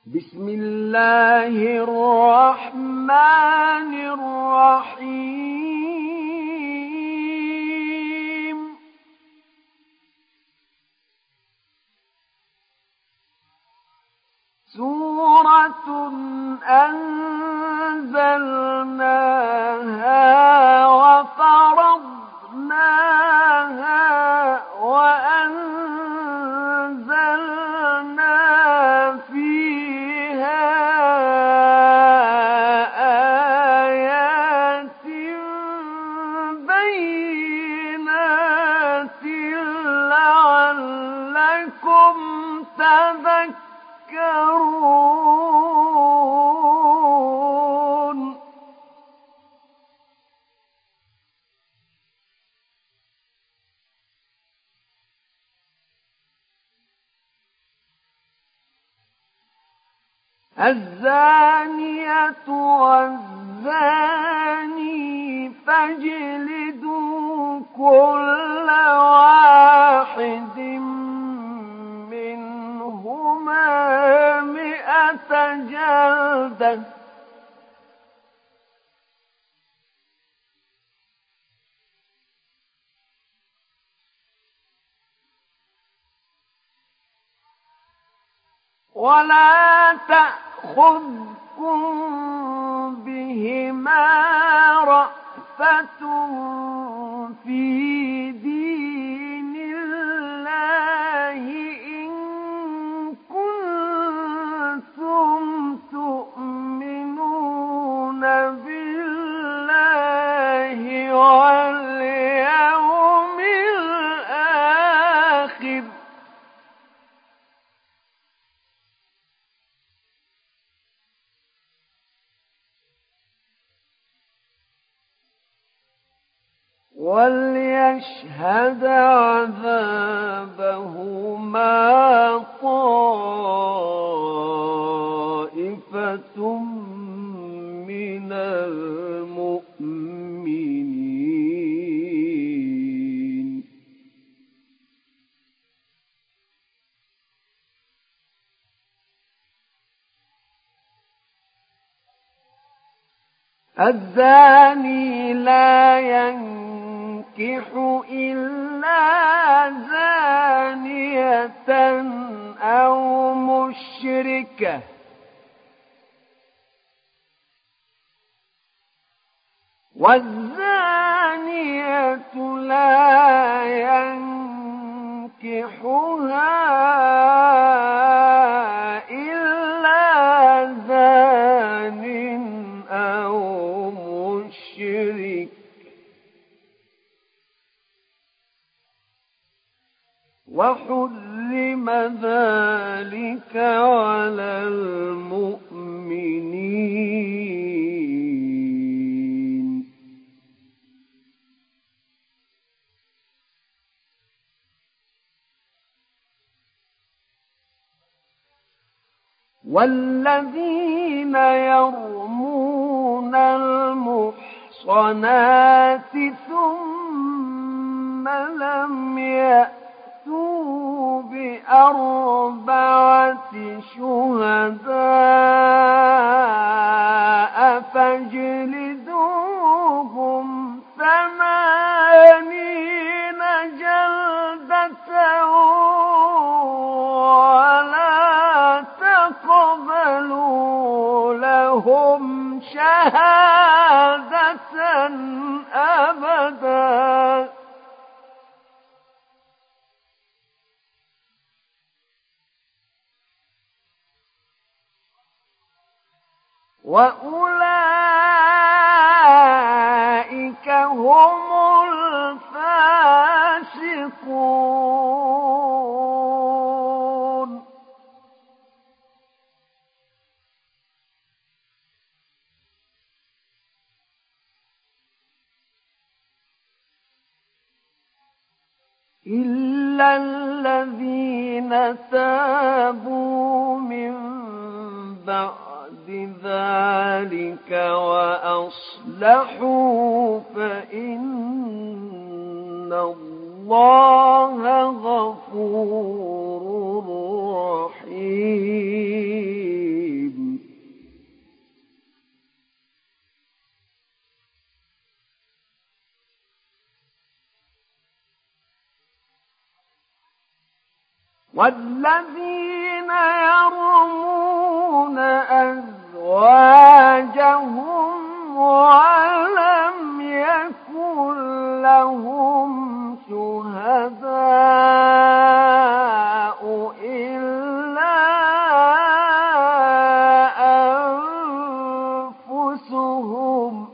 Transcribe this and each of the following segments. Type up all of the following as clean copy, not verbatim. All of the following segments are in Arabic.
بسم الله الرحمن الرحيم سورة أنزلناها وفرضناها وأنزلنا فيها آيات بينات لعلكم تذكرون الزانية والزاني فاجلدوا كل واحد منهما 100 جلدة ولا تأخذكم بهما رأفة في دين الله إن كنتم تؤمنون بالله واليوم الآخر وليشهد عذابهما طائفة من المؤمنين الزاني لا ينكح إلا زانية أو مشركة والزانية لا ينكحها إلا زان أو مشرك وحرم ذلك على المؤمنين والذين يرمون المحصنات ثم لم يأتوا ب4 شهداء فاجلدوهم 80 جلدة ولا تقبلوا لهم شهادة أبدا وأولئك هم الفاسقون إلا الذين تابوا من بعد ذلك وأصلحوا فإن الله غفور رحيم والذين يرمون أزواجهم ولم يكن لهم شهداء إلا أنفسهم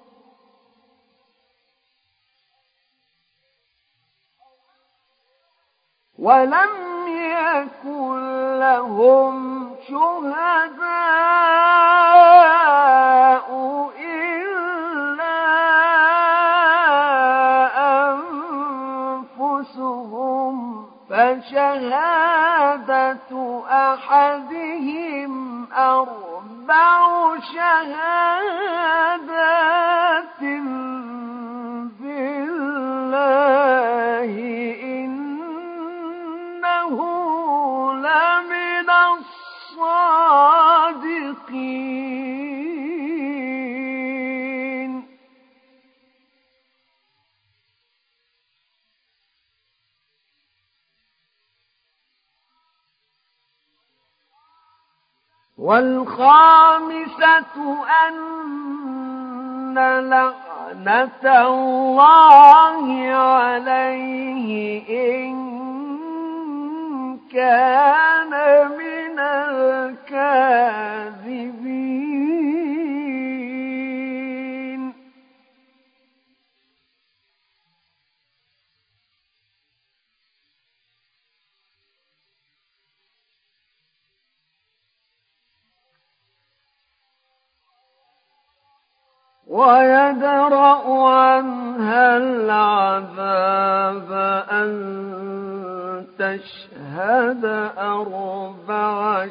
فشهادة أحدهم أربع شهادات بالله إنه لمن الصادقين. والخامسة أن لعنة الله عليه إن كان من الكاذبين. ويدرأ عنها العذاب أن تشهد أربع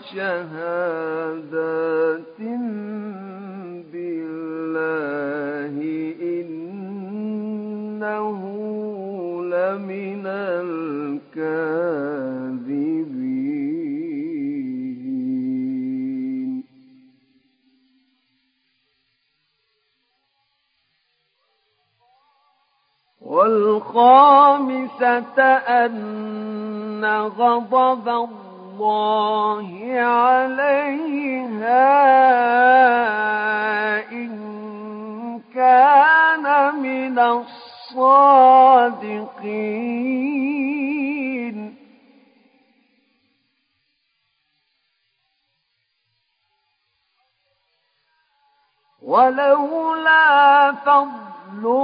شهادات بالله إنه لمن الكاذبين. والخامسة أن غضب الله عليها إن كان من الصادقين. ولولا فضل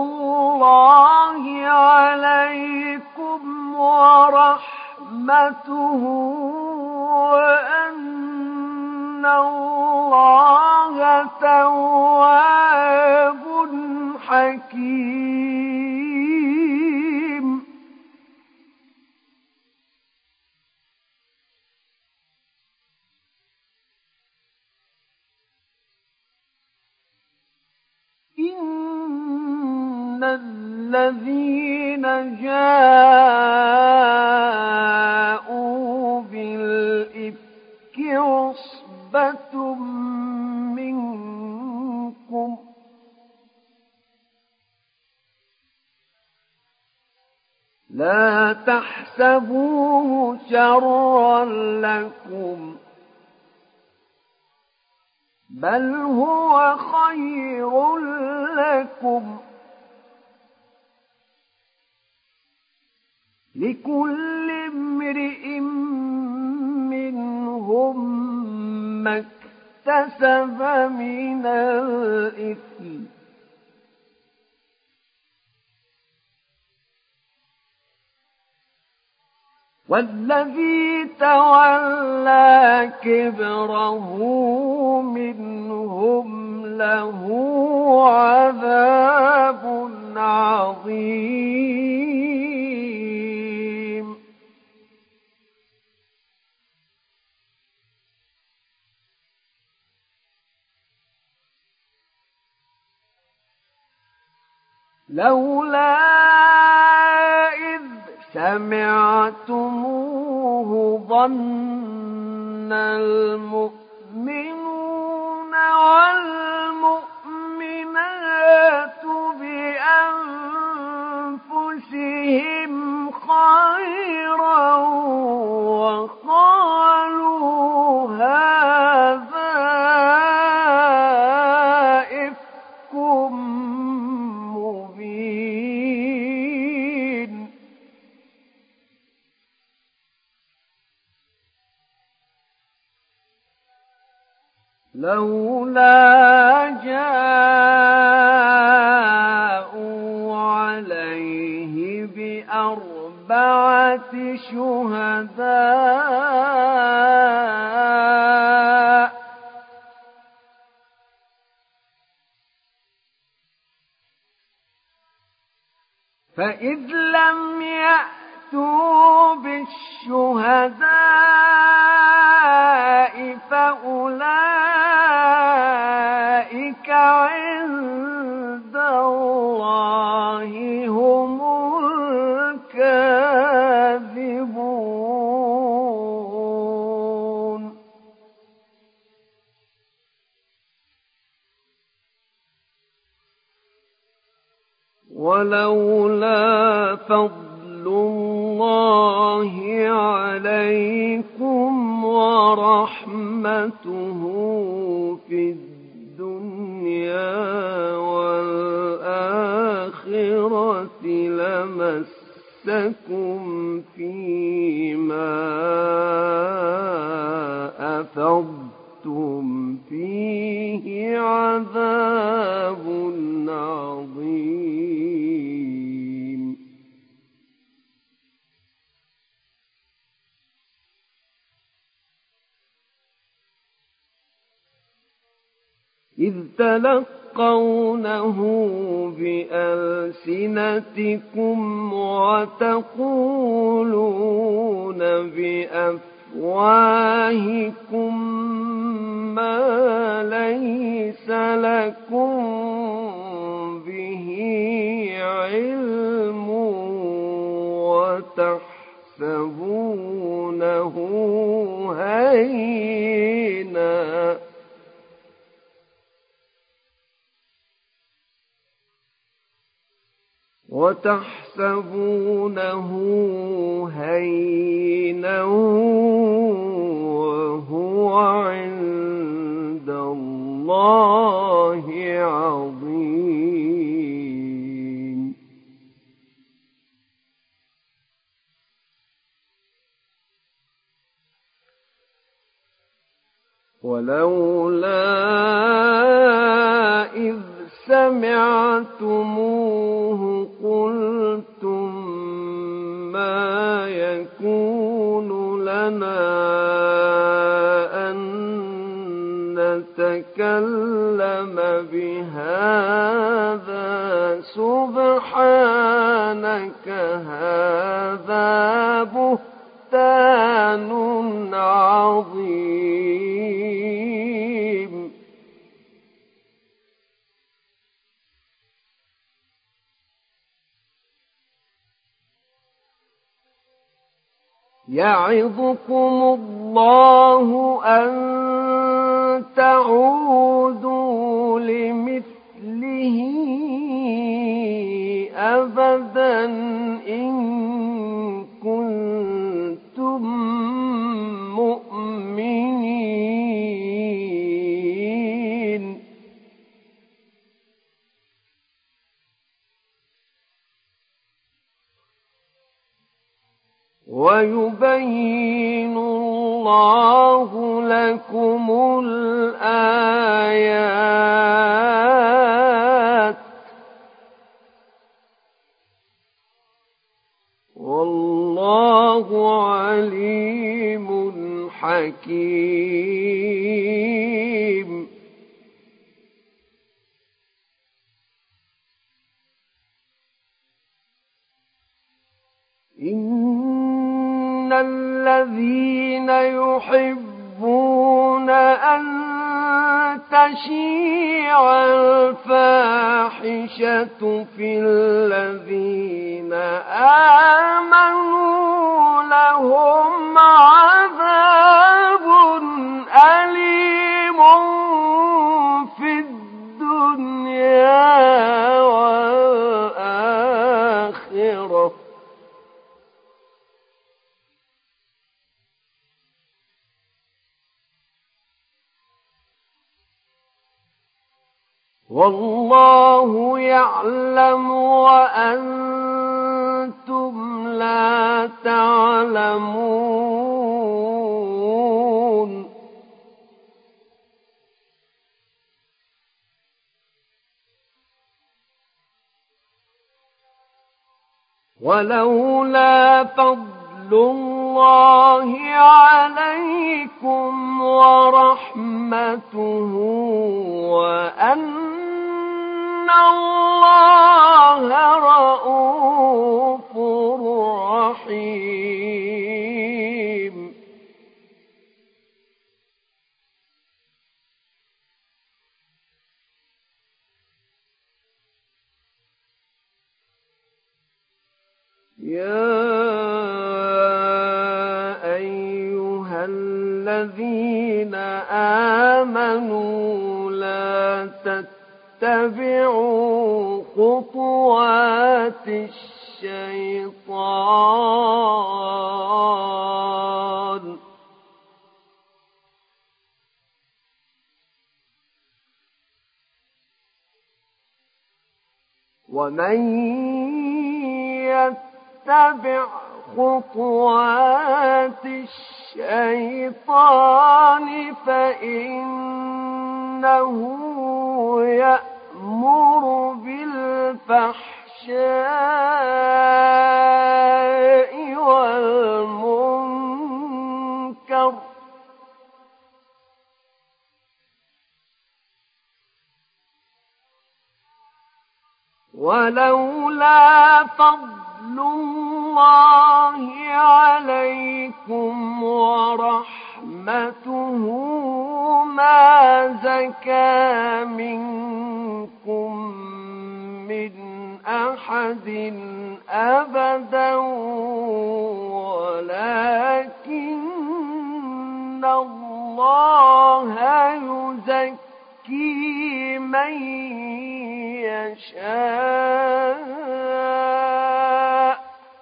الله عليكم ورحمته وأن الله تواب حكيم. إن الذين جاءوا بالإفك عصبة منكم لا تحسبوه شرا لكم بل هو خير لكم لكل امرئ منهم ما اكتسب من الإثم والذي تولى كبره منهم له عذاب عظيم. لولا إذ سمعتموه ظن المؤمنون والمؤمنات بأنفسهم خيرا لولا جاءوا عليه بأربعة شهداء فإذ لم يأتوا بالشهداء فأولئك عند الله هم الكاذبون. ولولا فضل الله عليكم ورحمته في الدنيا والآخرة لمسكم فيما أفضتم فيه عذاب عظيم. إذ تلقونه بألسنتكم وتقولون بأفواهكم ما ليس لكم به علم وتحسبونه هينا وهو عند الله عظيم. ولولا إذ سمعتموه قلتم ما يكون لنا أن نتكلم بهذا سبحانك هذا بهتان عظيم. يعظكم الله أن تعودوا لمثله أبدا إن كنتم مؤمنين. ويبين الله لكم الآيات والله عليم حكيم. إن الذين يحبون أن تشيع الفاحشة في الذين آمنوا لهم عذاب أليم في الدنيا والآخرة. والله يعلم وأنتم لا تعلمون. ولولا فضل الله عليكم ورحمته وأن الله رءوف رحيم. يا أيها الذين آمنوا لا تتبعوا خطوات الشيطان ومن يتبع خطوات الشيطان فإنه يأمر بالفحشاء والمنكر ولولا فضل الله عليكم ورحمته ما زكى منكم من أحد أبدا ولكن الله يزكي من يشاء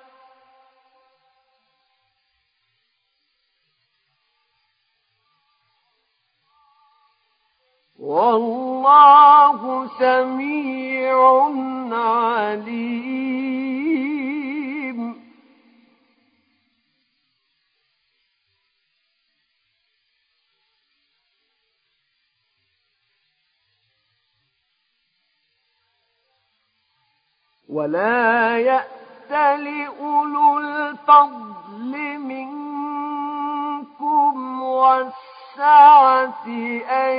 والله سميع عليم. ولا يأتل أولو الفضل منكم والسعة أن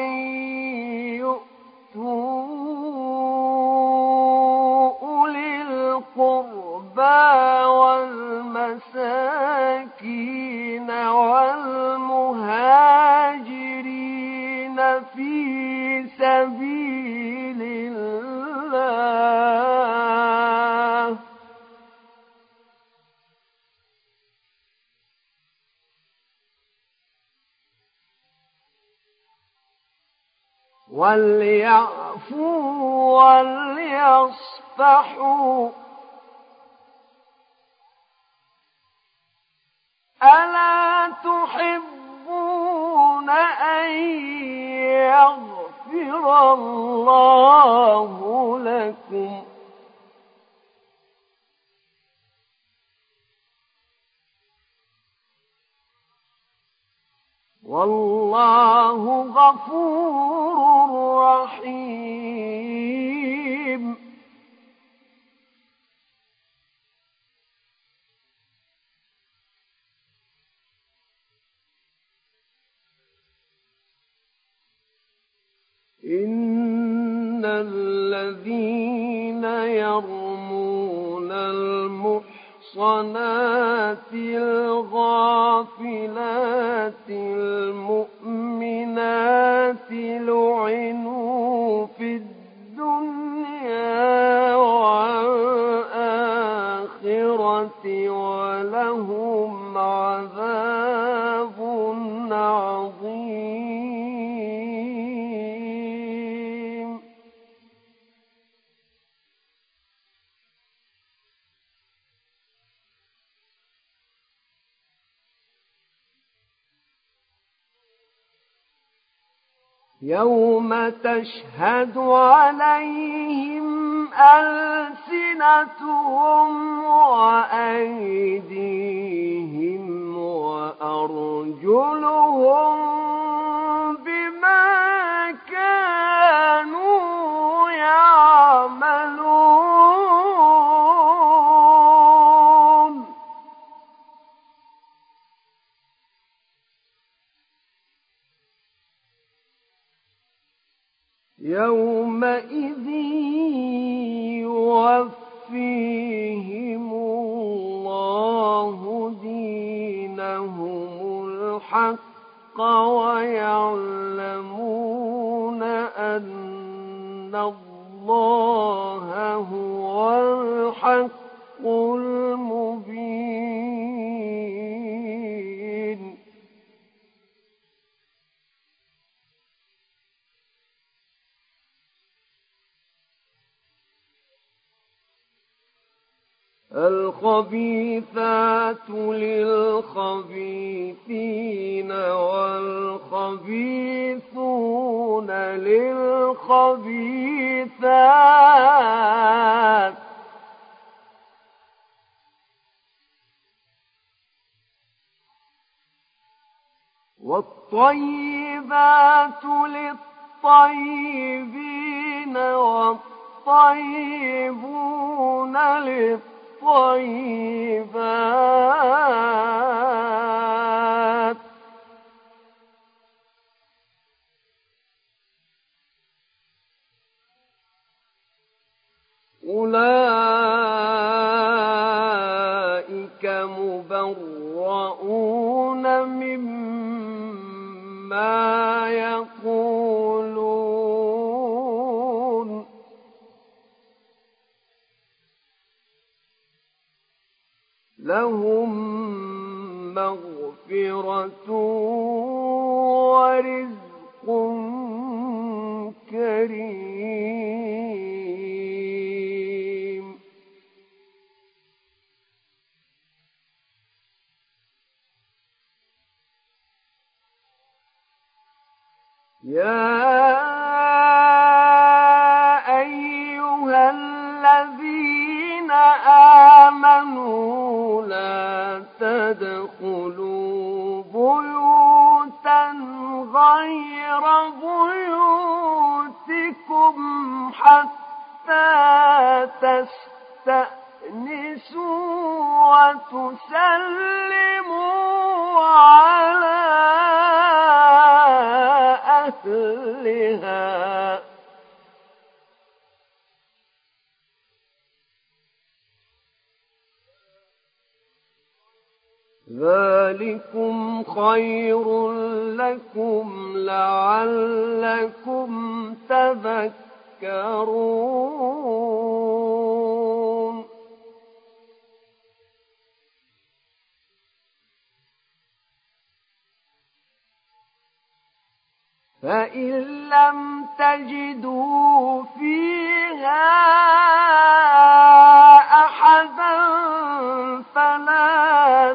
يؤتوا أولي القربى والمساكين والمهاجرين في سبيل الله وليعفوا وليصفحوا ألا تحبون أن يغفر الله لكم والله غفور رحيم. إن الذين يرمون المحصنات الغافلات المؤمنات لعنوا في الدنيا والآخرة ولهم عذاب عظيم. يوم تشهد عليهم ألسنتهم وأيديهم وأرجلهم بما كانوا يعملون. يومئذ يوفيهم الله دينهم الحق ويعلمون أن الله هو الحق المبين. الخبيثات للخبيثين والخبيثون للخبيثات والطيبات للطيبين والطيبون للطيبات أولئك مبرؤون مما يقولون لهم مغفرة ورزق كريم. يا أيها الذين آمنوا لا تدخلوا بيوتا غير بيوتكم حتى تستأنسوا وتسلموا على أهلها ذلكم خير لكم لعلكم تذكرون. فإن لم تجدوا فيها أحدا فلا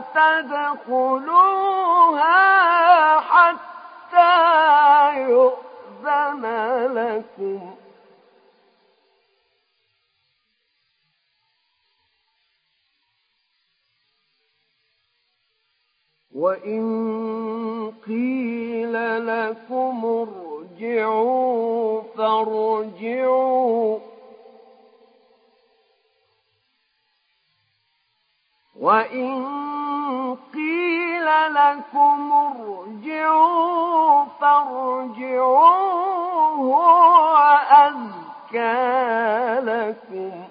تدخلوها حتى يؤذن لكم وإن قيل لكم ارجعوا فارجعوا وإن قيل لكم ارجعوا فارجعوا هو أزكى لكم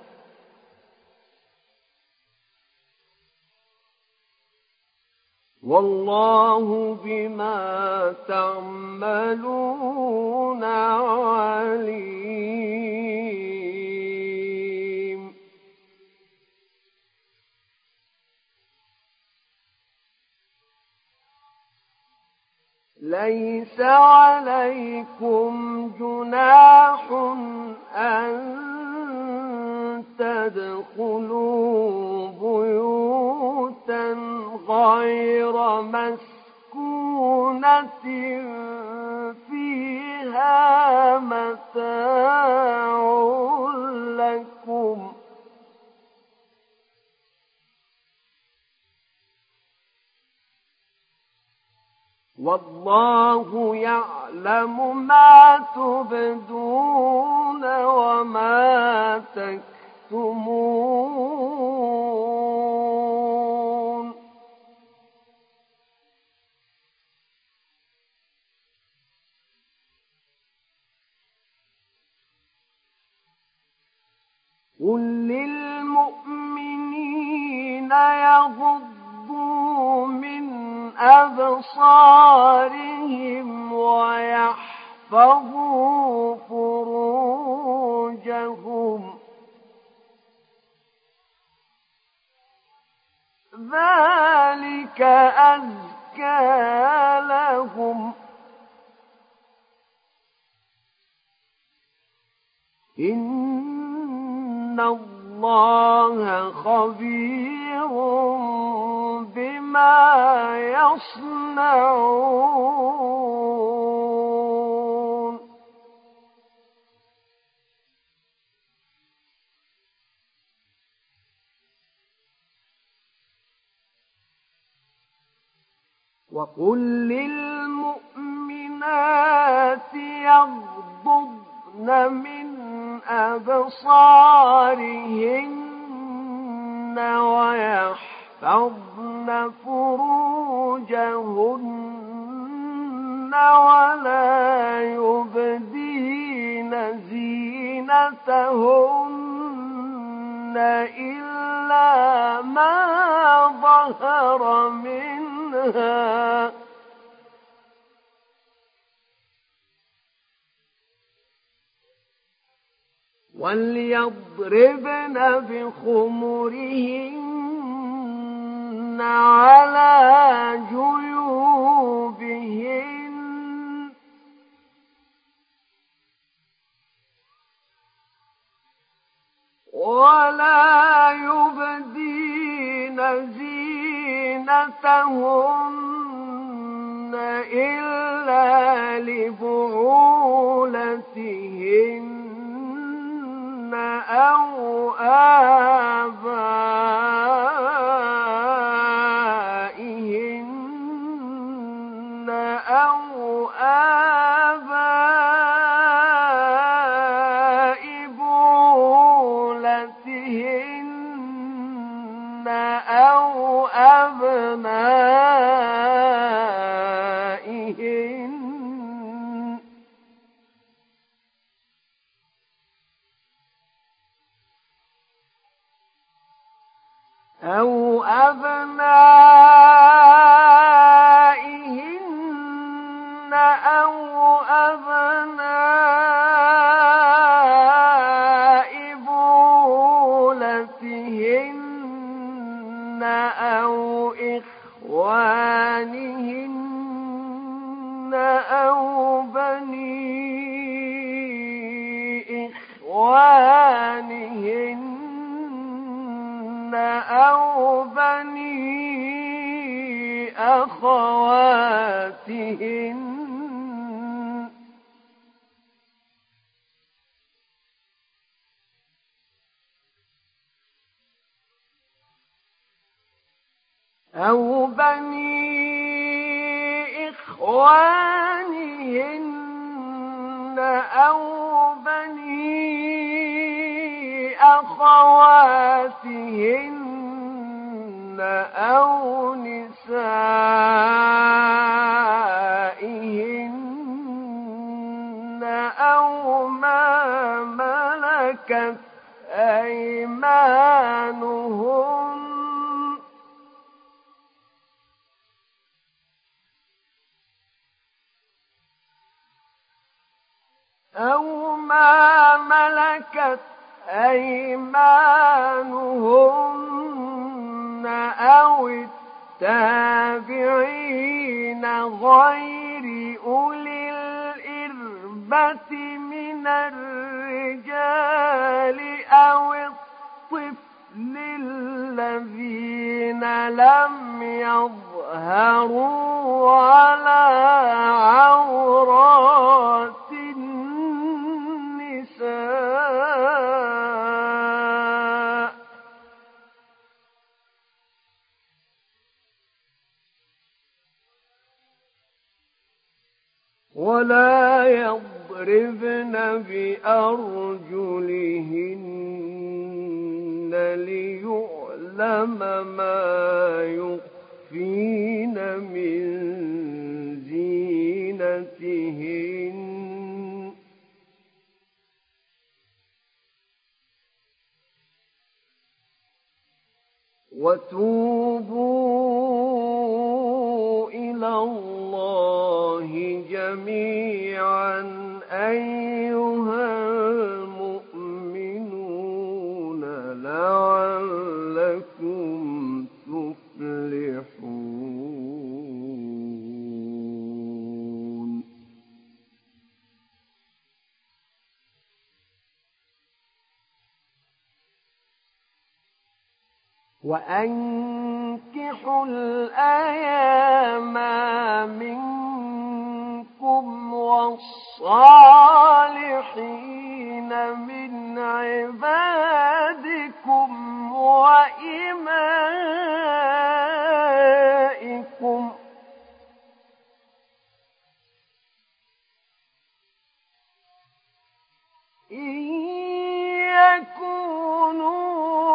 والله بما تعملون عليم. ليس عليكم جناح أن تدخلوا بيوتا غير مسكونة فيها متاع لكم والله يعلم ما تبدون وما تكتمون. قل للمؤمنين يغضوا من أبصارهم ويحفظوا فروجهم ذلك أزكى لهم إن الله خبير بما يصنعون وقل للمؤمنات يغضضن من أبصارهن ويحفظن فروجهن ولا يبدين زينتهن إلا ما ظهر منها وليضربن بخمرهن على جيوبهن ولا يبدين زينتهن إلا لبعولتهن أو آبائهن أو آباء بعولتهن أو أبنائهن أو أبنائهن أو أبناء بعولتهن أو إخوانهن أو بني إخوانهن أو بني أخواتهن أو بني إخوانهن أو بني أخواتهن أو نسائهن أو ما ملكت أيمانهن أو ما ملكت أيمانهن أو التابعين غير أولي الإربة من الرجال أو الطفل الذين لم يظهروا على عورات النساء ولا يضربن بأرجلهن ليعلم ما يخفين من زينتهن جميعا أيها المؤمنون لعلكم تفلحون. وأنكحوا الأيام منكم والصالحين من عبادكم وإمائكم إن يكونوا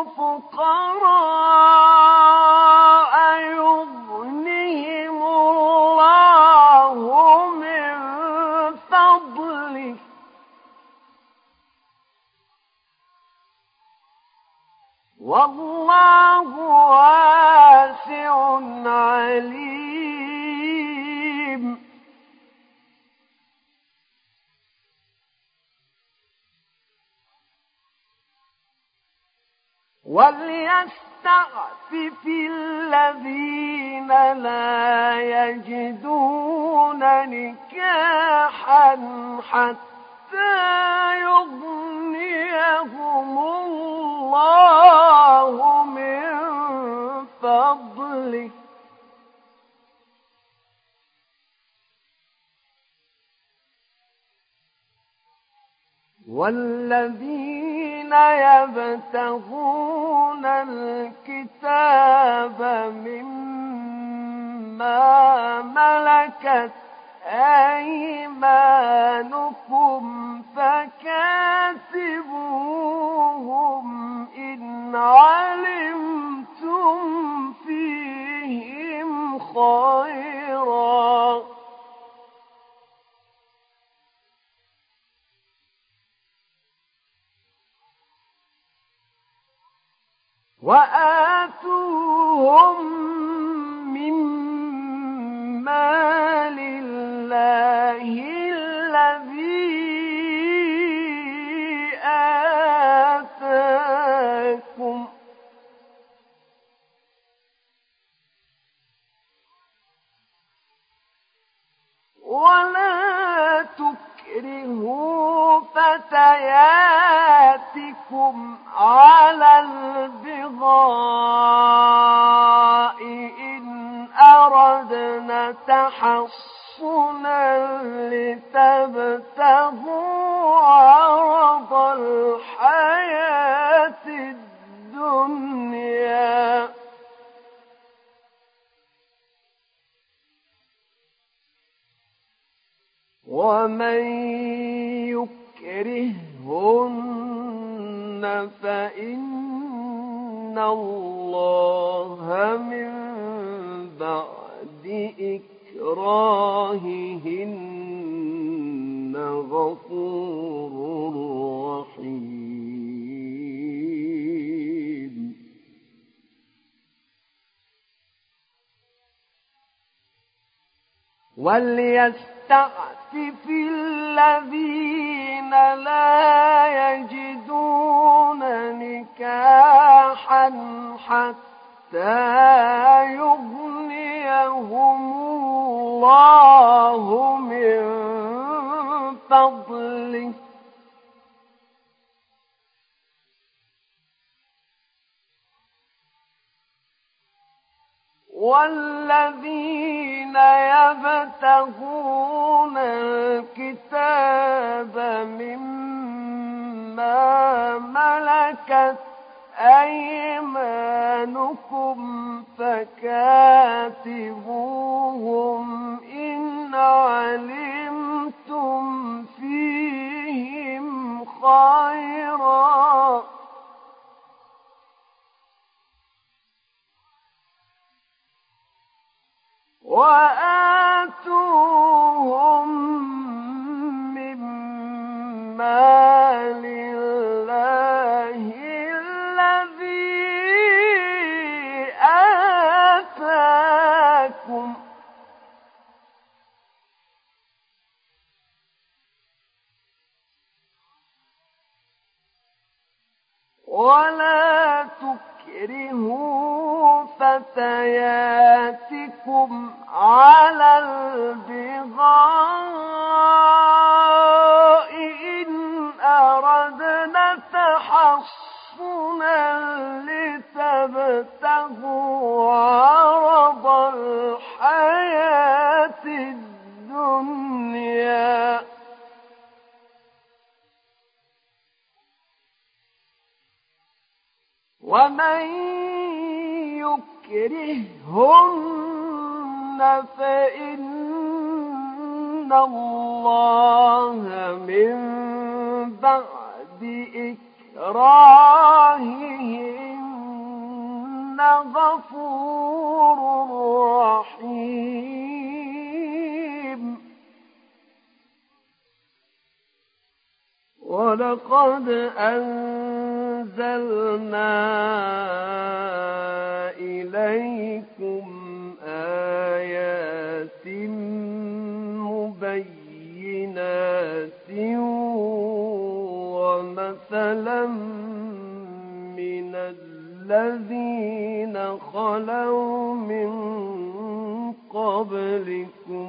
فقراء يغنهم الله من فضله والله واسع عليم. وليستعفف الذين لا يجدون نكاحا حتى يغنيهم الله من فضله والذين يبتغون الكتاب مما ملكت أيمانكم فكاتبوهم إن علمتم فيهم خيرا وآتوهم مما لله الذي آتاكم ولا تكرهوا فتياتكم على البغاء إن أردنا تحصنا لتبتغوا عرض الحياة الدنيا ومن يكرههن فإن الله من بعد إكراههن غفور رحيم. وليستعفف الذين لا يجدون نكاحا حتى يغنيهم الله من فضله والذين يبتغون الكتاب مما ملكت أيمانكم فكاتبوهم إن علمتم فيهم خيرا وآتوهم مما لله الذي آتاكم ولا تكرهوا فتياتكم على البغاء إن أردنا تحصنا لتبتغوا عرض الحياة الدنيا ومن يكرههن فإن الله من بعد إكراههن غفور رحيم. ولقد أنزلنا إليكم آيات مبينات ومثلا من الذين خلوا من قبلكم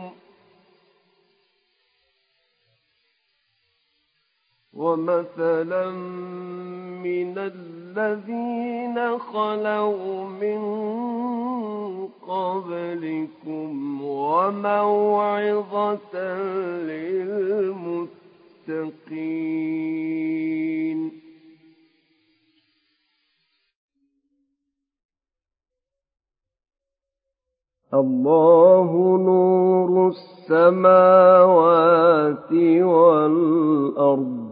وموعظة للمتقين. الله نور السماوات والأرض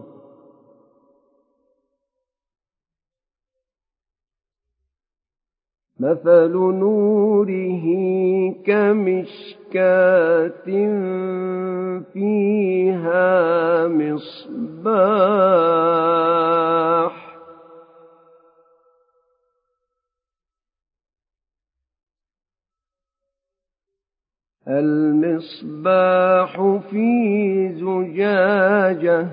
مثل نوره كمشكاة فيها مصباح المصباح في زجاجة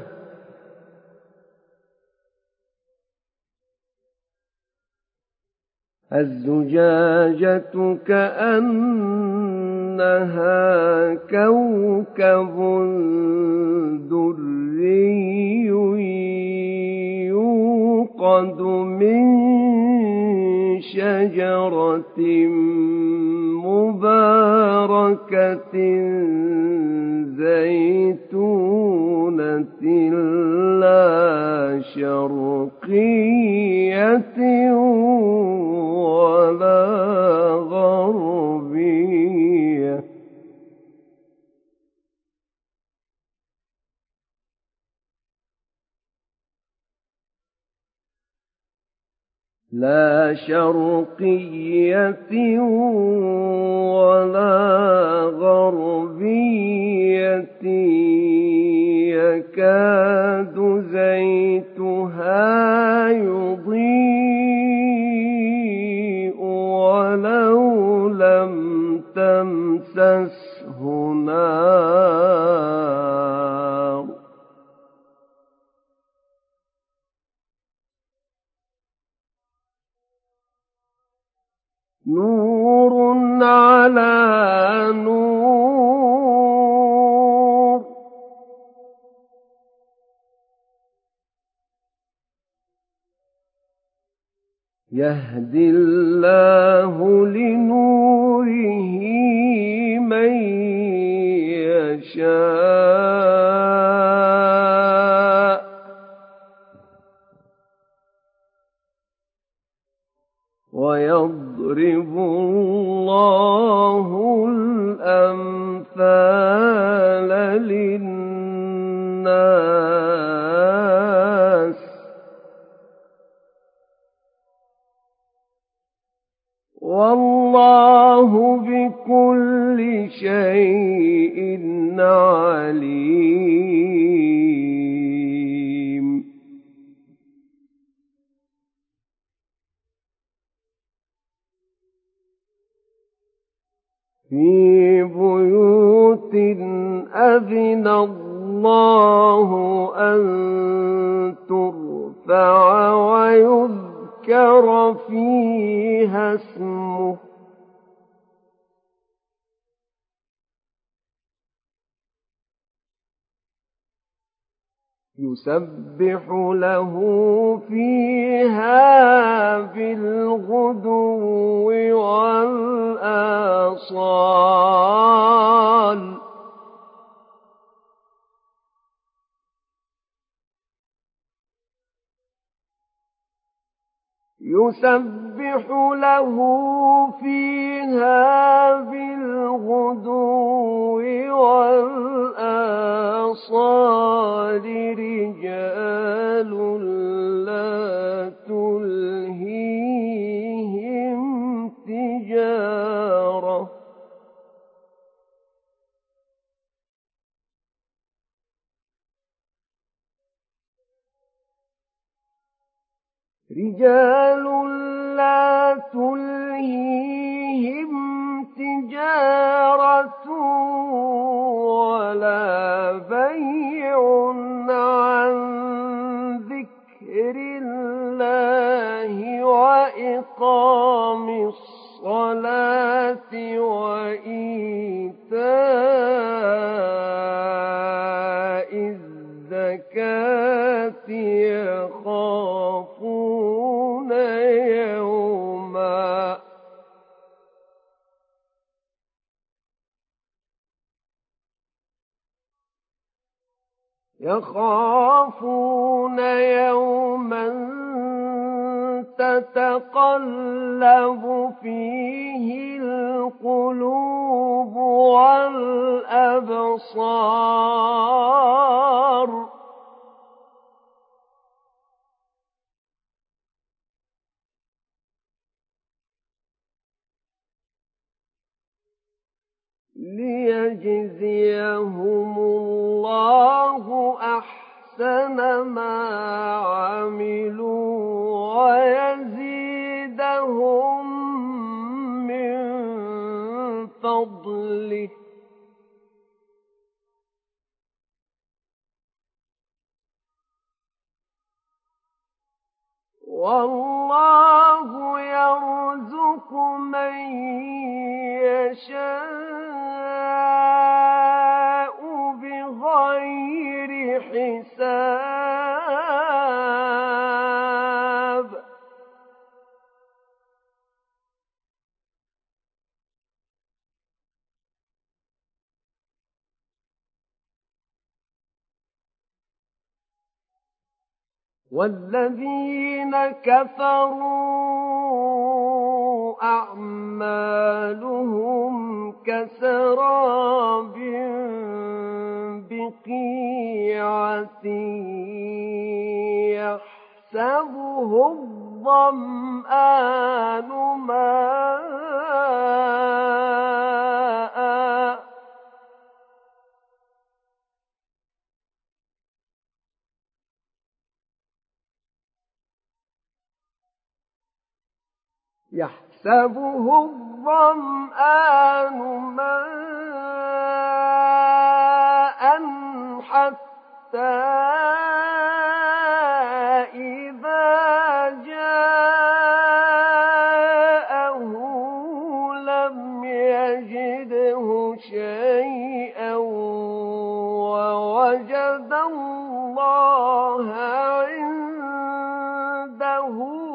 الزجاجة كأنها كوكب دري يوقد من شجرة مباركة زيتونة لا شرقية ولا غربية يكاد زيتها يضيء ولو لم تمسسه نار نور على نور يهدي الله لنوره من يشاء ويضرب الله الأمثال للناس والله بكل شيء عليم. في بيوت أذن الله اللَّهُ أَن تُرْفَعَ وَيُذْكَرَ فِيهَا اسْمُهُ يُسَبِّحُ لَهُ فِيهَا بِالْغُدُوِّ وَالْآصَالِ يُسَبِّحُ لَهُ فِيهَا بِالْغُدُوِّ وَالْآصَالِ رِجَالٌ لَّا تُلْهِيهِمْ تِجَارَةٌ وَلَا بَيْعٌ عَن ذِكْرِ اللَّهِ وَإِقَامِ الصَّلَاةِ وَإِيتَاءِ الزَّكَاةِ يخافون يوما تتقلب فيه القلوب والأبصار ليجزيهم الله أحسن ما عملوا ويزيدهم من فضله والله يرزق من يشاء بغير حساب والذين كفروا أعمالهم كسراب بقيعة يحسبه الظمآن ماءً حتى إذا جاءه لم يجده شيئا ووجد الله عنده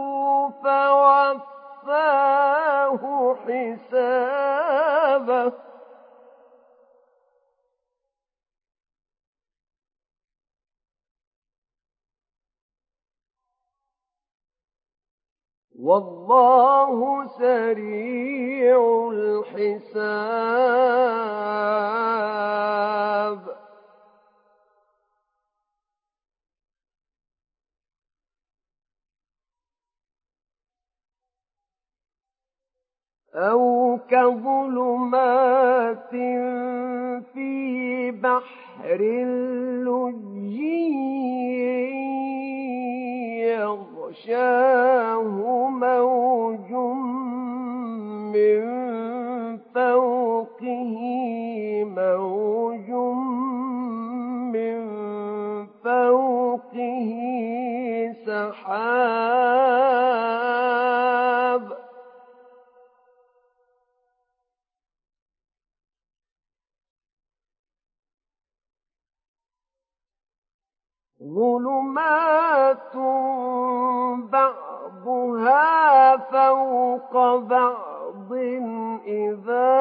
فوفاه حسابه والله سريع الحساب أو كظلمات في بحر لجي يغشاه موج من فوقه موج من سحاب ظلمات بعضها فوق بعض إذا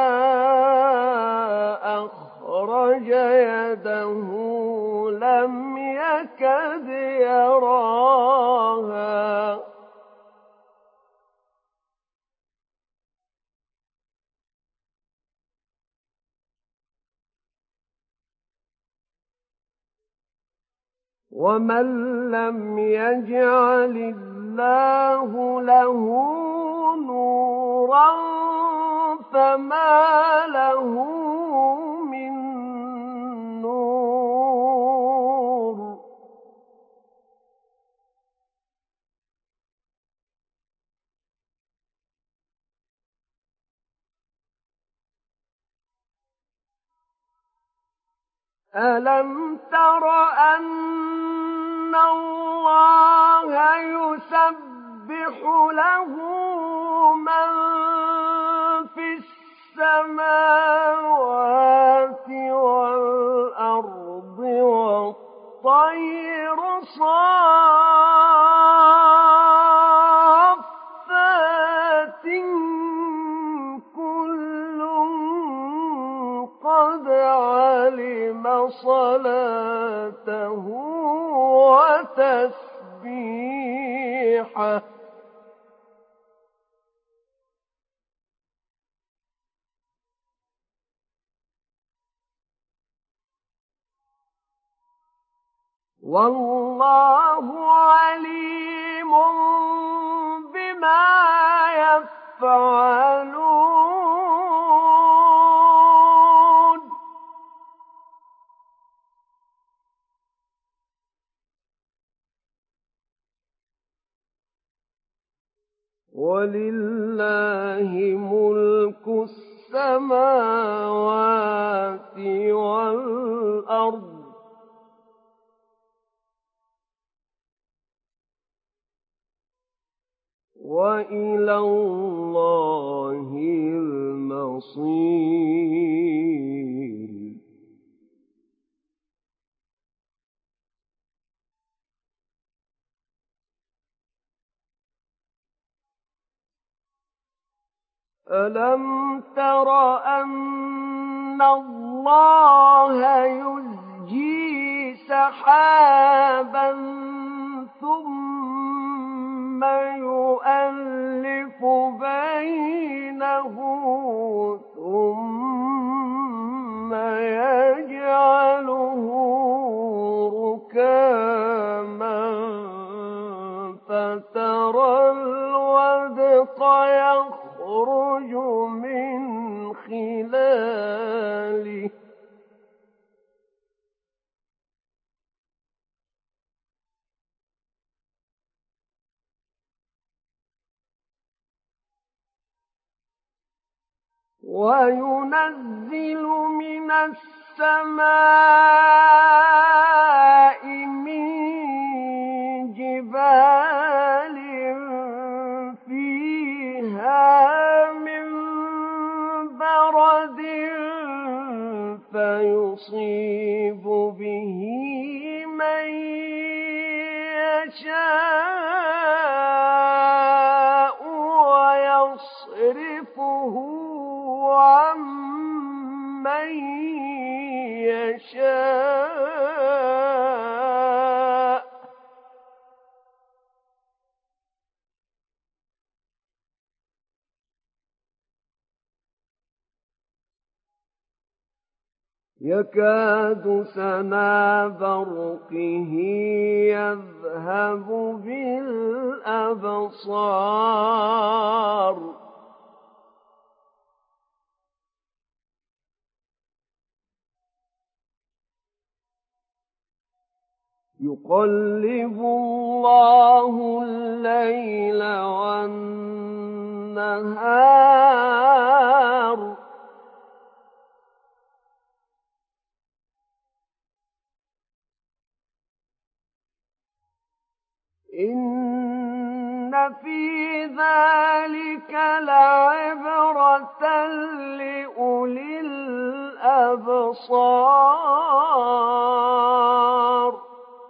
أخرج يده لم يكد يراها ومن لم يجعل الله له نورا فما له من نور ألم تر أن الله يسبح له من في السماوات والأرض والطير صافات كل قد علم صلاته وتسبيحه والله عليم بما يفعلون ولله ملك السماوات والأرض وإلى الله المصير ألم تر أن الله يزجي سحابا ثم يؤلف بينه ثم يجعله ركاما فترى الودق يخرج من خلاله وينزل من السماء من جبال فيها من برد فيصيب به من يشاء ويصرفه عن من يشاء يكاد سنا برقه يذهب بالأبصار يقلب الله الليل والنهار إن في ذلك لعبرة لأولي الأبصار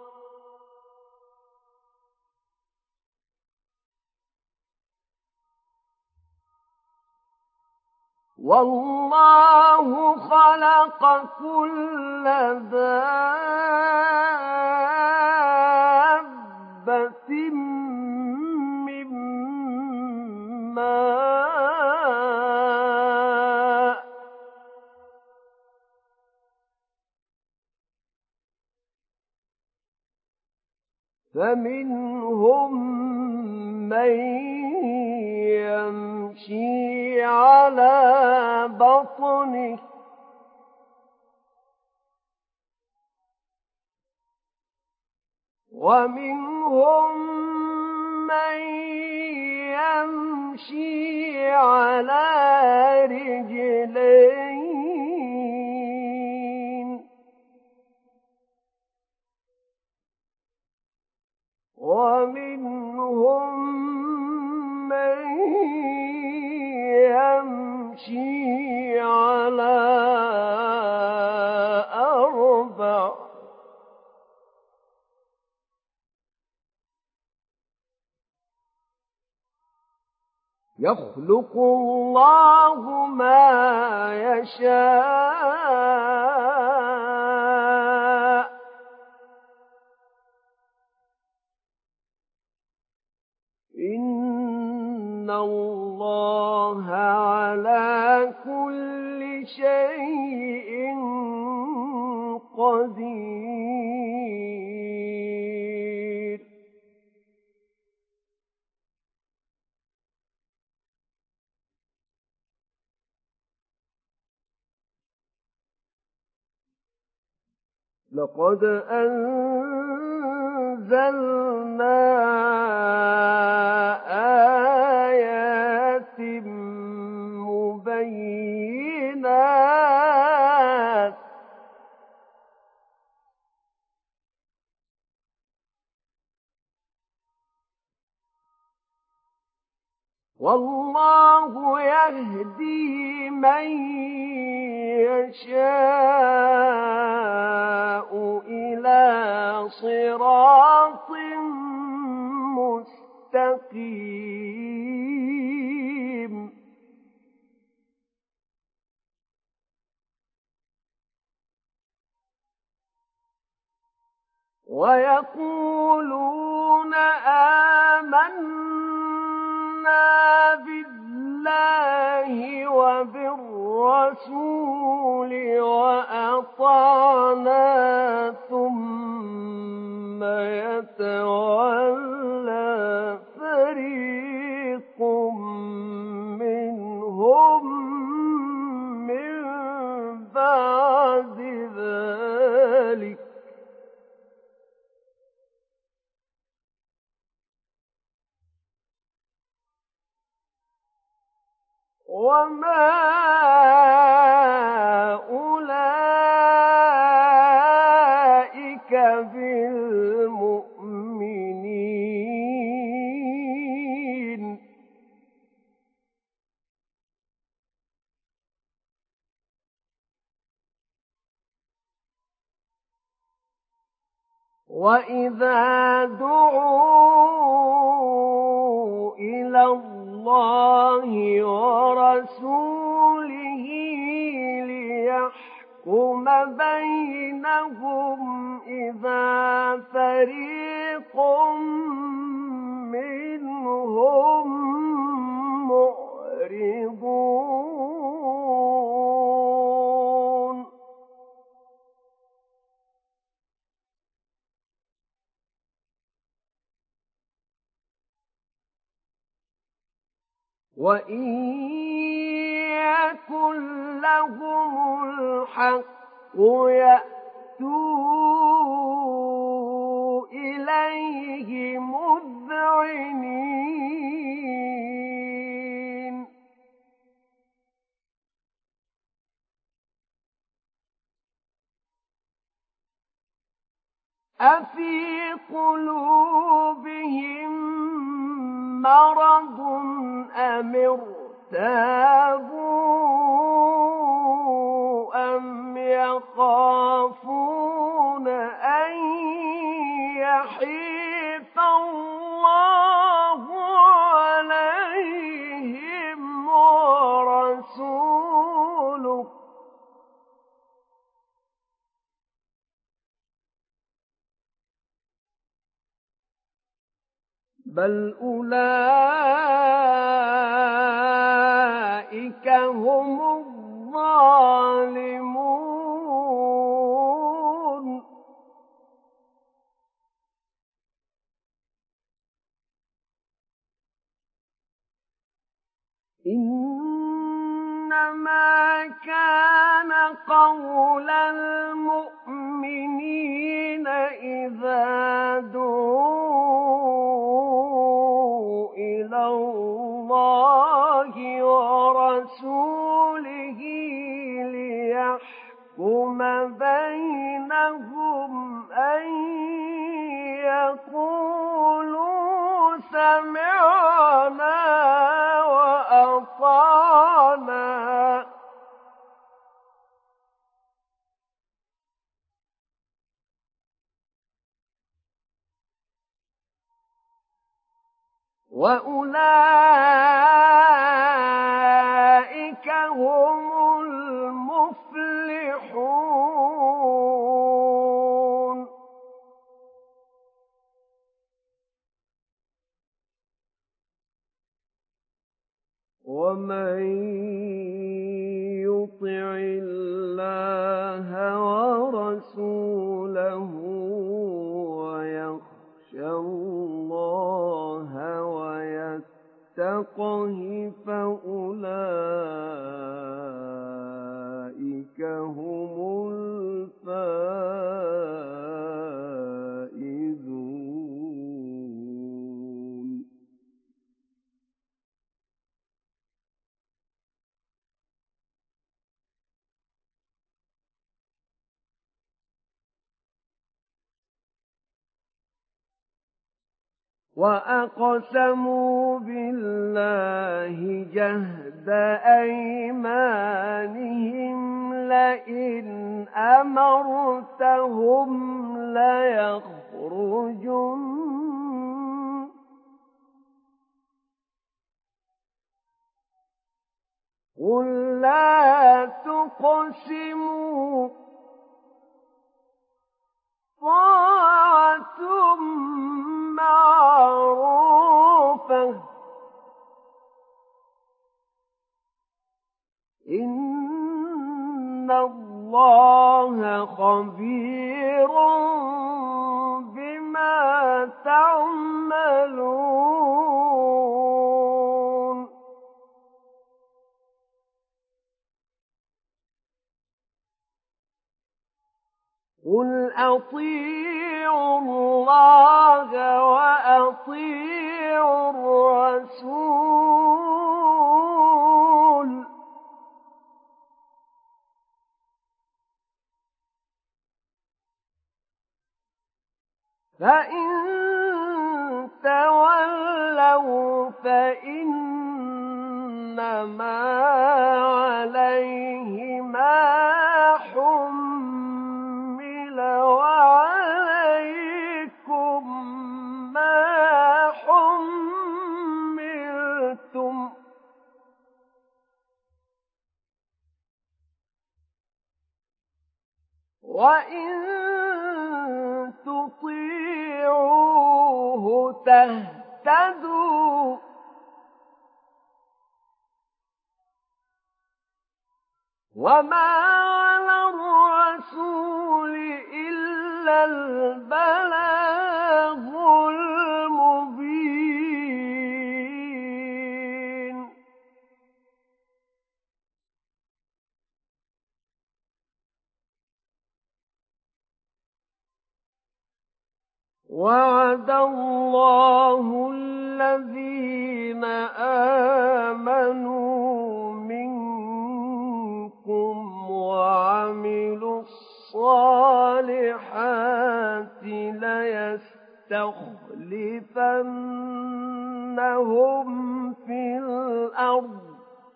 والله خلق كل دابة من ماء فمنهم من يمشي على بطنه ومنهم من يمشي على رجلين ومنهم من يمشي على أربع يخلق الله ما يشاء إن الله على كل شيء قدير لقد أنزلنا آيات مبينات والله يهدي من يشاء إلى صراط مستقيم ويقولون آمنا بالله وبالرسول وأطعنا ثم يتولى فريق منهم من بعد ذلك وما أولئك بالمؤمنين وإذا دعوا إلى الله ورسوله ليحكم بينهم إذا فريق منهم معرضون وإن يكن لهم الحق يأتوا إليه مذعنين أفي قلوبهم مرض أم ارتابوا أم يخافون أن يحيف الله عليهم ورسوله بل أولئك هم الظالمون إنما كان قول المؤمنين إذا دعوا إلى الله ورسوله ليحكم بينهم أن يقولوا سمعنا وأطعنا وأولئك هم المفلحون ومن يطع الله ورسوله ويخشى الله ويتقه فأولئك هم الفائزون وأقسموا بالله جهد أيمانهم لئن أمرتهم ليخرجن قل لا تقسموا طاعة معروفة إن الله خبير بما تعملون قل أطيعوا الله وأطيعوا الرسول فإن تولوا فإنما عليه ما حمل وعليكم ما حملتم وإن تطيعوه تهتدوا وما على الرسول إلا البلاغ المبين وعد الله الذين آمنوا منكم وعملوا الصالحات في الأرض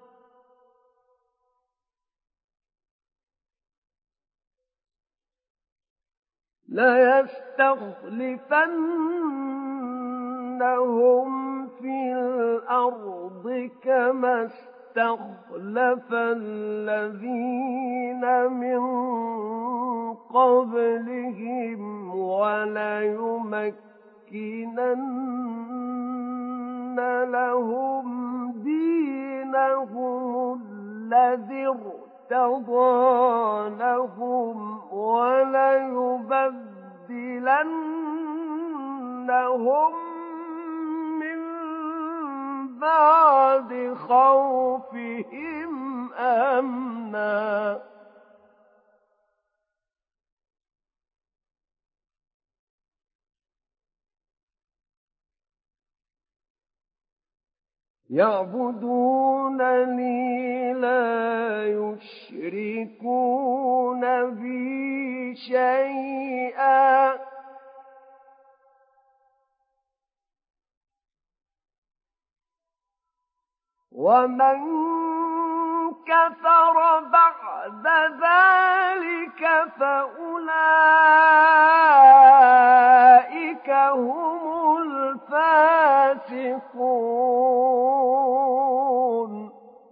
كما استخلف الذين من قبلهم وليمكنن لهم دينهم الذي ارتضى لهم وليبدلنهم من بعد خوفهم أمنا يعبدونني لا يشركون بي شيئا ومن كفر بعد ذلك فأولئك هم الفاسقون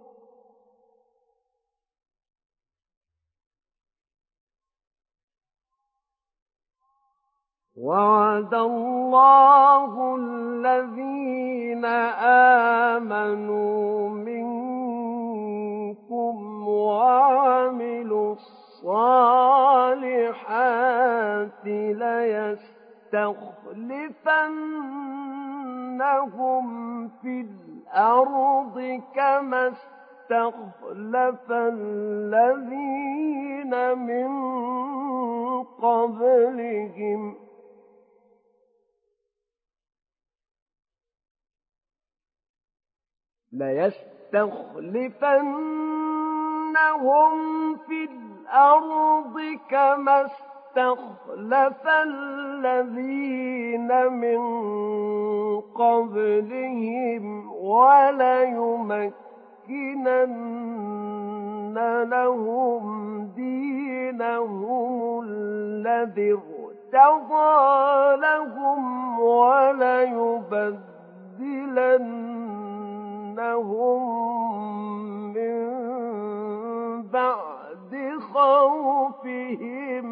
وعد الله الذين آمنوا منكم وعملوا الصالحات ليستخلفنهم في الأرض كما استخلف الذين من قبلهم ليستخلفنهم في الأرض كما استخلف الذين من قبلهم وليمكنن لهم دينهم الذي ارتضى لهم وليبدلنهم من بعد خوفهم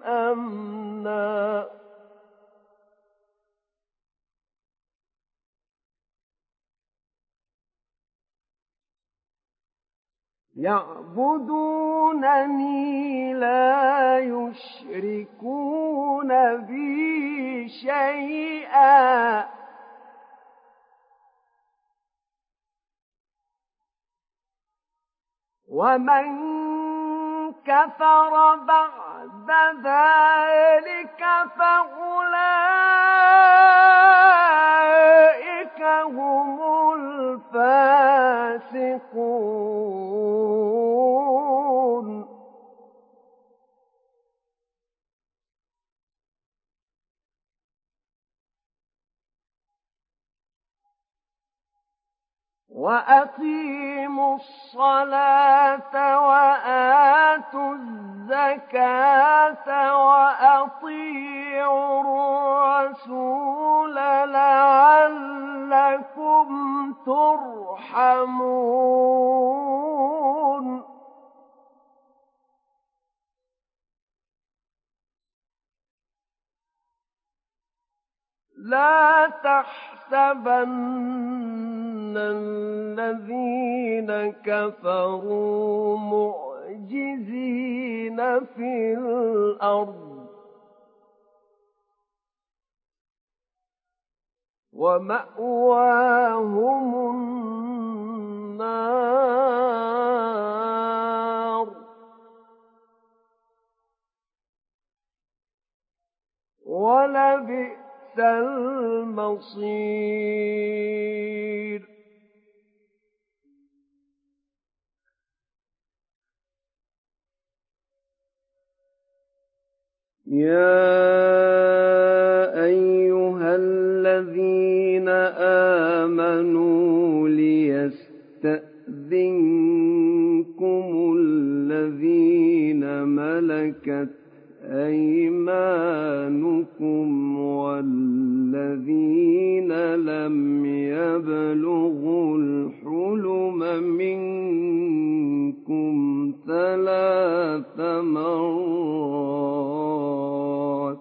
أمنا يعبدونني لا يشركون بي شيئا ومن كفر بعد ذلك فأولئك هم الفاسقون وأقيموا الصلاة وآتوا الزكاة وأطيعوا الرسول لعلكم ترحمون لا تحسبن الذين كفروا معجزين في الأرض ومأواهم النار ولبئس المصير يا أيها أيمانكم والذين لم يبلغوا الحلم منكم 3 مرات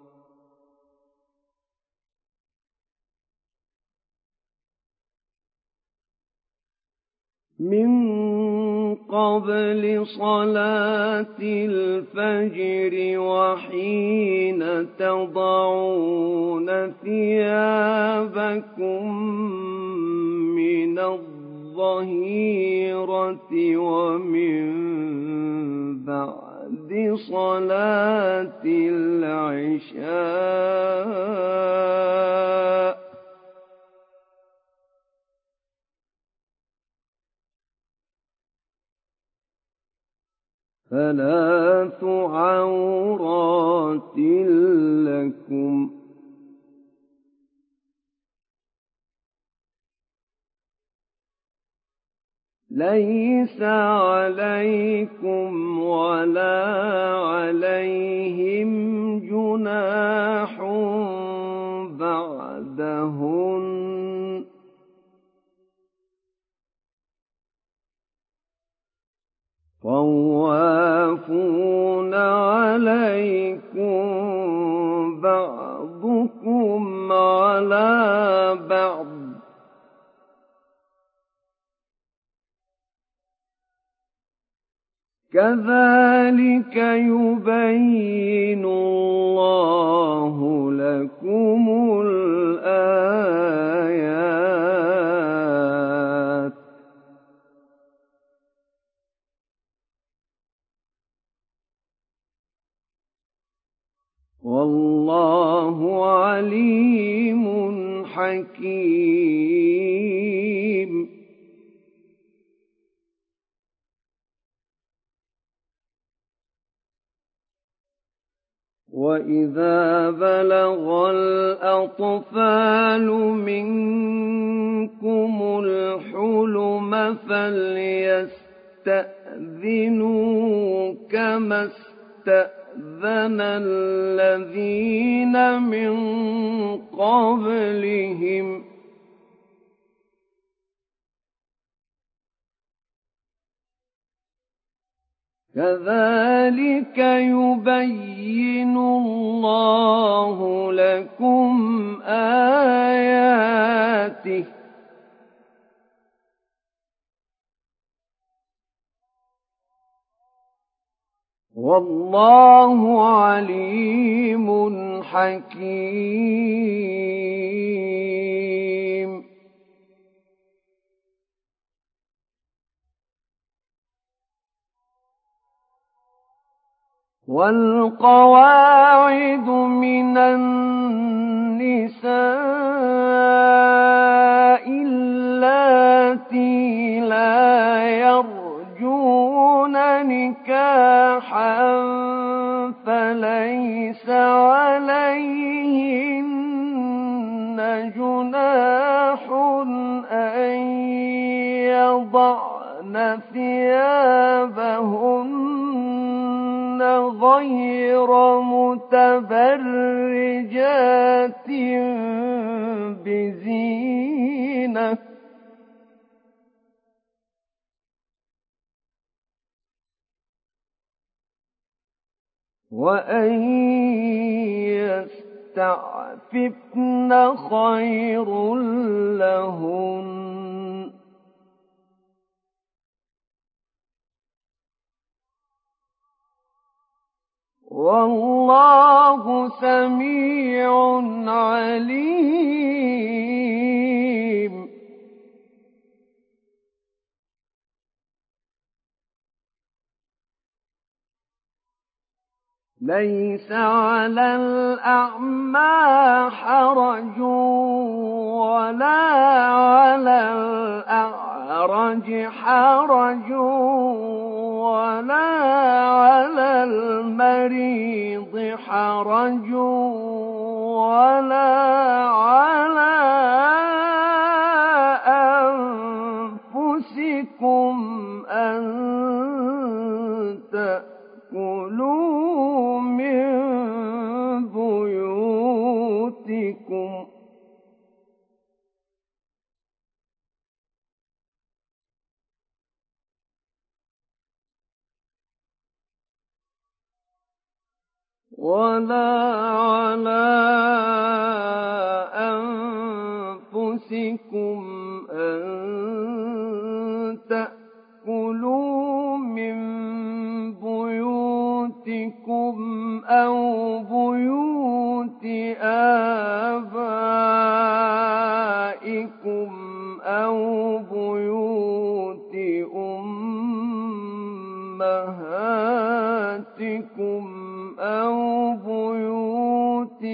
من قبل صلاة الفجر وحين تضعون ثيابكم من الظهيرة ومن بعد صلاة العشاء ثلاث عورات لكم ليس عليكم ولا عليهم جناح بعدهن طوافون عليكم بعضكم على بعض كذلك يبين الله لكم الآيات والله عليم حكيم. وإذا بلغ الأطفال منكم الحلم فليستأذنوا كما استأذن الذين من قبلهم كذلك يبين الله لكم آياته والله عليم حكيم. والقواعد من النساء اللاتي لا يرجون نكاحا فليس عليهن جناح أن يضعن ثيابهن غير متبرجات بزينة وأن يستعففن خير لهن والله سميع عليم. ليس على الأعمى حرج ولا على الأعرج حرج ولا على المريض حرج ولا على أنفسكم أن تأكلوا من ولا على أنفسكم أن تأكلوا من بيوتكم أو بيوت آبائكم أو بيوت أمهاتكم أو بيوت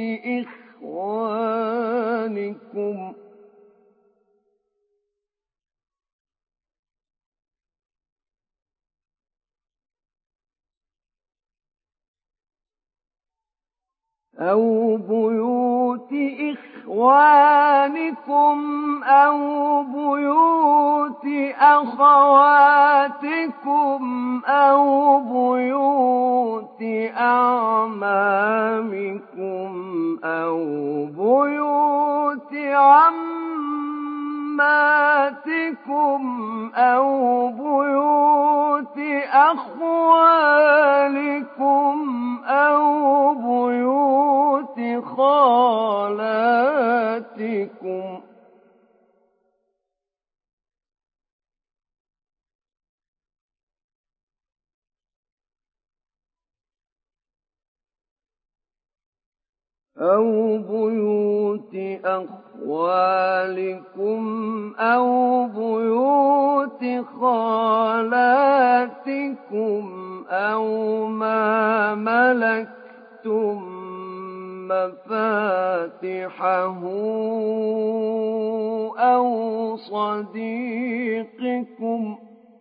إخوانكم أو بيوت إخوانكم أو بيوت أخواتكم أو بيوت أعمامكم أو بيوت عماتكم أو بيوت أخوالكم أو بيوت خالاتكم أو بيوت أخوالكم أو بيوت خالاتكم أو ما ملكتم مفاتحه أو صديقكم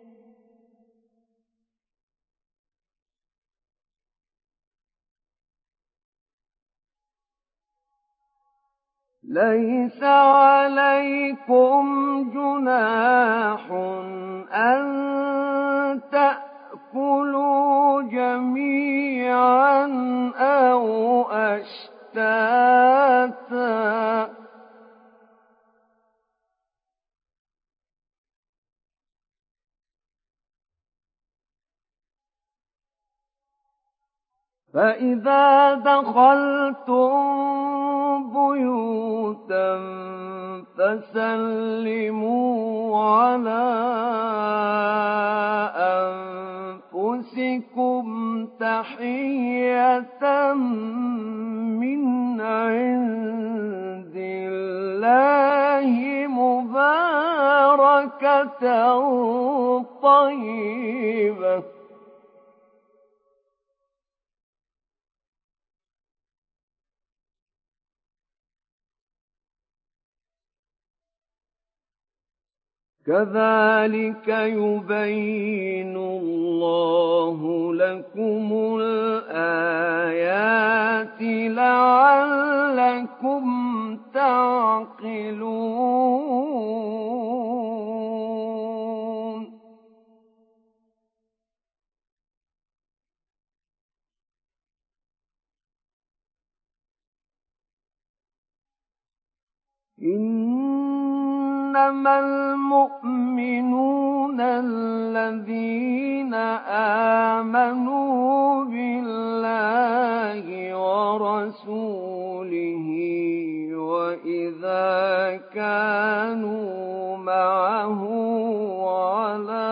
ليس عليكم جناح أن تأكلوا جميعا أو أشتاتا فإذا دخلتم بيوتا فسلموا على أنفسكم تحية من عند الله مباركة طيبة كذلك يبين الله لكم الآيات لعلكم تعقلون إنما المؤمنون الذين آمنوا بالله ورسوله وإذا كانوا معه على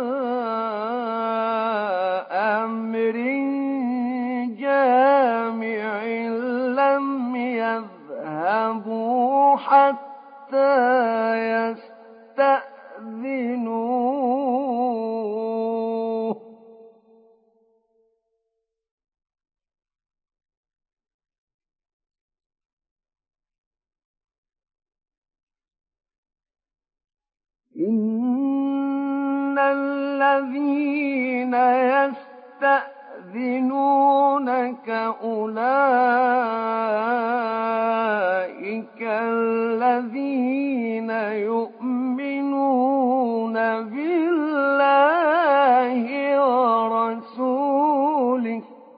أمر جامع لم يذهبوا حتى يستأذنوه إن الذين يستأذنونك أولئك الذين يؤمنون بالله ورسوله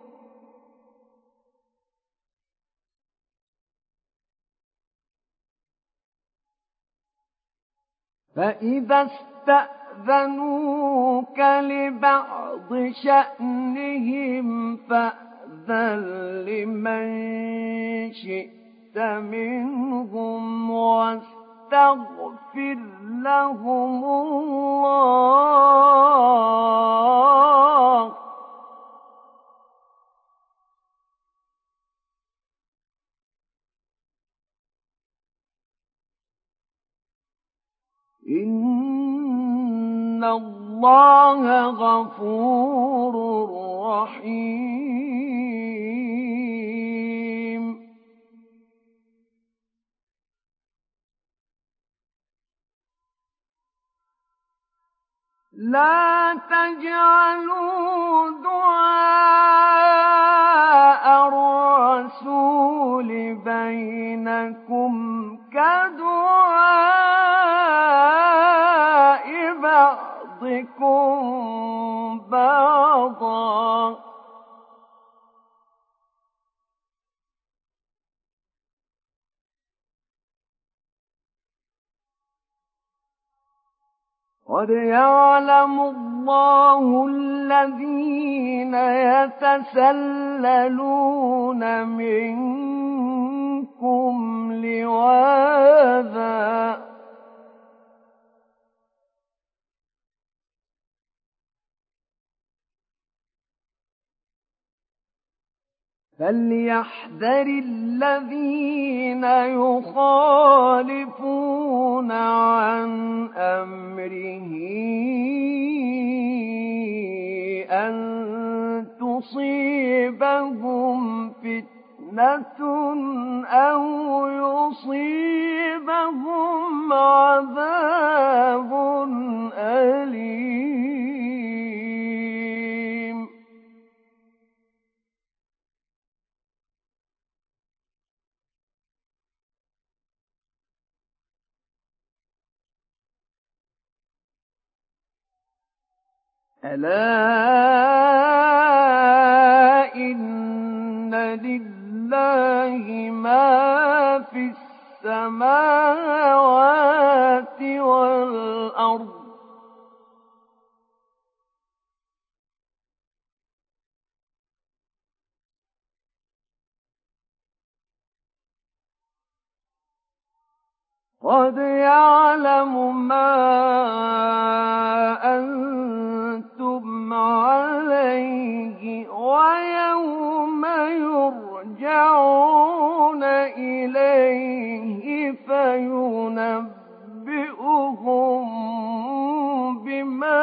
فإذا استأذنوك لبعض شأنهم فأذن فأذن لمن شئت منهم واستغفر لهم الله إن الله غفور رحيم لا تجعلوا دعاء الرسول بينكم كدعاء بعضكم بعضا قد يعلم الله الذين يتسللون منكم لواذا فليحذر الذين يخالفون عن أمره أن تصيبهم فتنة أو يصيبهم عذاب أليم ألا إن لله ما في السماوات والأرض قد يعلم ما أنتم عليه ويوم يرجعون إليه فينبئهم بما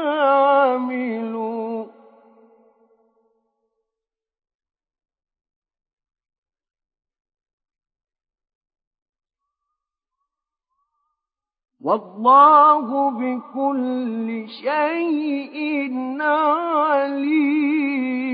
عملوا والله بكل شيء عليم